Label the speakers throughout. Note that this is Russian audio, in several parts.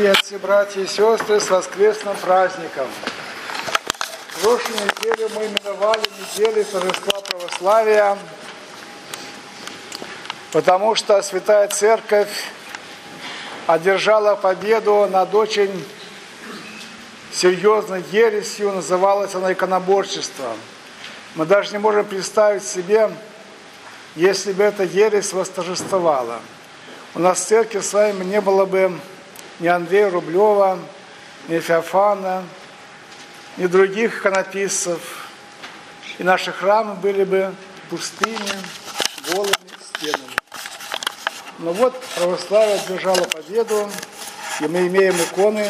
Speaker 1: Отцы, братья и сестры, с воскресным праздником! Прошлую неделю мы именовали неделей торжества православия, потому что Святая Церковь одержала победу над очень серьезной ересью, называлась она иконоборчеством. Мы даже не можем представить себе, если бы эта ересь восторжествовала. У нас в церкви с вами не было бы ни Андрея Рублева, ни Феофана, ни других иконописцев. И наши храмы были бы пустыми, голыми стенами. Но вот православие одержало победу, и мы имеем иконы.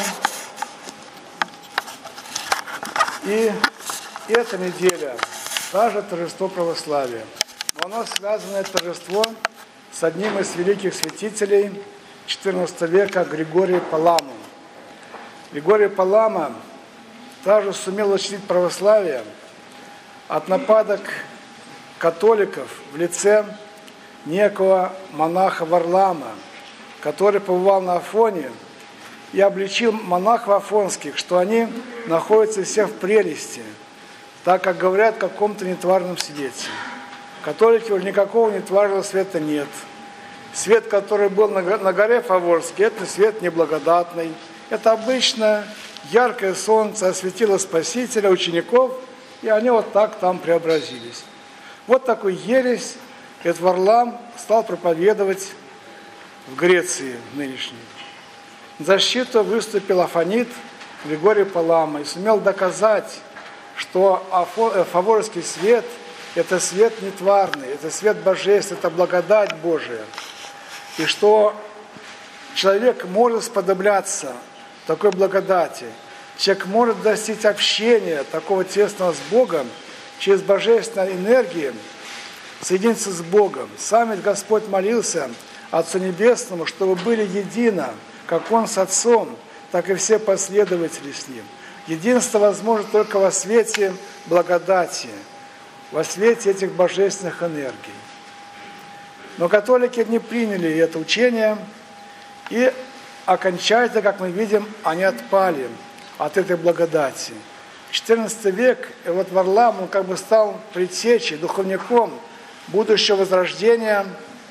Speaker 1: И эта неделя также торжество православия. Но оно связано, это торжество, с одним из великих святителей XIV века Григорий Паламу. Григорий Палама также сумел защитить православие от нападок католиков в лице некого монаха Варлама, который побывал на Афоне и обличил монахов афонских, что они находятся все в прелести, так как говорят в каком-то нетварном свете. Католики уже никакого нетварного света нет. Свет, который был на горе Фаворской, это свет неблагодатный. Это обычно яркое солнце осветило Спасителя, учеников, и они вот так там преобразились. Вот такой ересь этот Варлам стал проповедовать в Греции нынешней. В защиту выступил афонит Григорий Палама и сумел доказать, что фаворский свет – это свет нетварный, это свет божественный, это благодать Божия. И что человек может сподобляться такой благодати, человек может достичь общения такого тесного с Богом через божественную энергию, соединиться с Богом. Сам ведь Господь молился Отцу Небесному, чтобы были едино, как Он с Отцом, так и все последователи с Ним. Единство возможно только во свете благодати, во свете этих божественных энергий. Но католики не приняли это учение, и окончательно, как мы видим, они отпали от этой благодати. В XIV век вот Варлам, он как бы стал предтечей, духовником будущего возрождения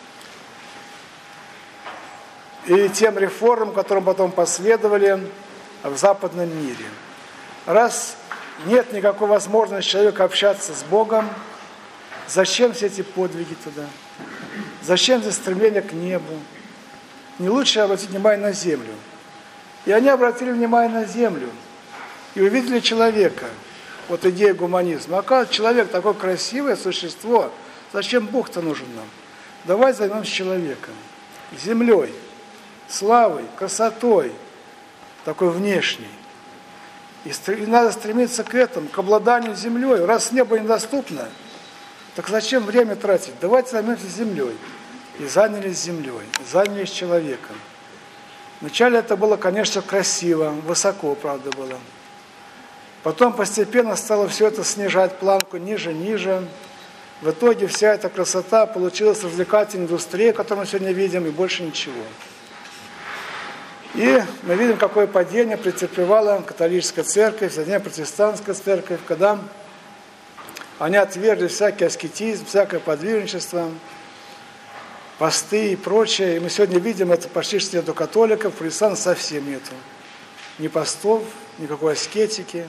Speaker 1: и тем реформам, которым потом последовали в западном мире. Раз нет никакой возможности человека общаться с Богом, зачем все эти подвиги туда? Зачем здесь стремление к небу? Не лучше обратить внимание на землю. И они обратили внимание на землю. И увидели человека. Вот идея гуманизма. Оказывается, человек такое красивое существо. Зачем Бог-то нужен нам? Давай займемся человеком. Землей, славой, красотой. Такой внешней. И надо стремиться к этому, к обладанию землей. Раз небо недоступно, так зачем время тратить? Давайте займемся землей. И занялись землей, занялись человеком. Вначале это было, конечно, красиво, высоко, правда, было. Потом постепенно стало все это снижать планку ниже, ниже. В итоге вся эта красота получилась развлекательной индустрией, которую мы сегодня видим, и больше ничего. И мы видим, какое падение претерпевала католическая церковь, затем протестантская церковь, когда они отвергли всякий аскетизм, всякое подвижничество, посты и прочее. И мы сегодня видим, это почти что нету католиков, протестантов совсем нету. Ни постов, никакой аскетики.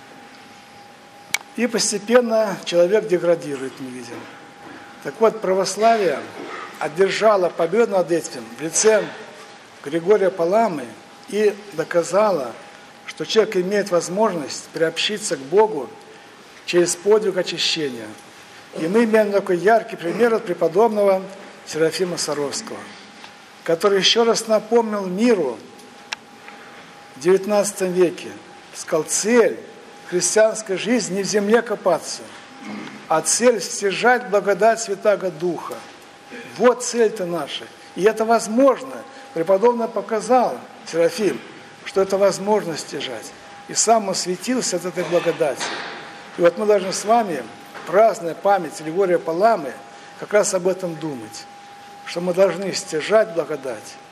Speaker 1: И постепенно человек деградирует, мы видим. Так вот, православие одержало победу над этим в лице Григория Паламы и доказало, что человек имеет возможность приобщиться к Богу через подвиг очищения. И мы имеем такой яркий пример от преподобного Серафима Саровского, который еще раз напомнил миру в XIX веке, сказал, цель христианской жизни не в земле копаться, а цель стяжать благодать Святаго Духа. Вот цель-то наша. И это возможно. Преподобный показал, Серафим, что это возможно стяжать. И сам он светился от этой благодати. И вот мы должны с вами, празднуя память Григория Паламы, как раз об этом думать. Что мы должны стяжать благодать,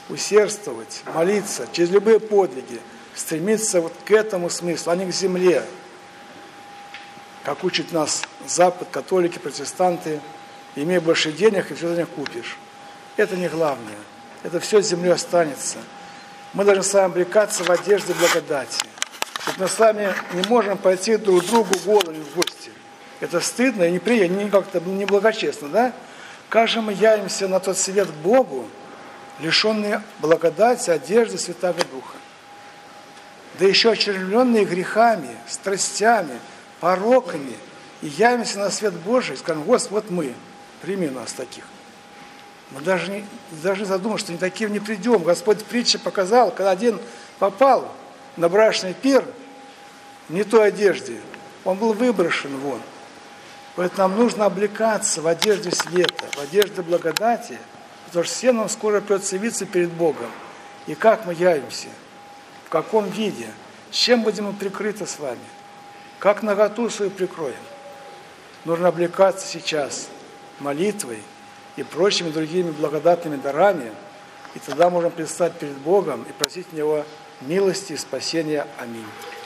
Speaker 1: усердствовать, молиться, через любые подвиги, стремиться вот к этому смыслу, а не к земле. Как учит нас Запад, католики, протестанты, имей больше денег, и все за них купишь. Это не главное. Это все с землей останется. Мы должны с вами облекаться в одежде благодати. Ведь мы с вами не можем пойти друг к другу голыми в гости. Это стыдно и неприятно, как-то неблагочестно, да? Как же мы явимся на тот свет к Богу, лишенные благодати, одежды Святаго Духа? Да еще очервленные грехами, страстями, пороками, и явимся на свет Божий, и скажем: Господи, вот мы, прими нас таких. Мы даже не задумываемся, что не таким не придем. Господь в притче показал, когда один попал на брачный пир в не той одежде, он был выброшен вон. Поэтому нам нужно облекаться в одежде света, в одежде благодати, потому что всем нам скоро придется явиться перед Богом. И как мы явимся? В каком виде? Чем будем мы прикрыты с вами? Как наготу свою прикроем? Нужно облекаться сейчас молитвой и прочими другими благодатными дарами, и тогда можем предстать перед Богом и просить у Него милости и спасения. Аминь.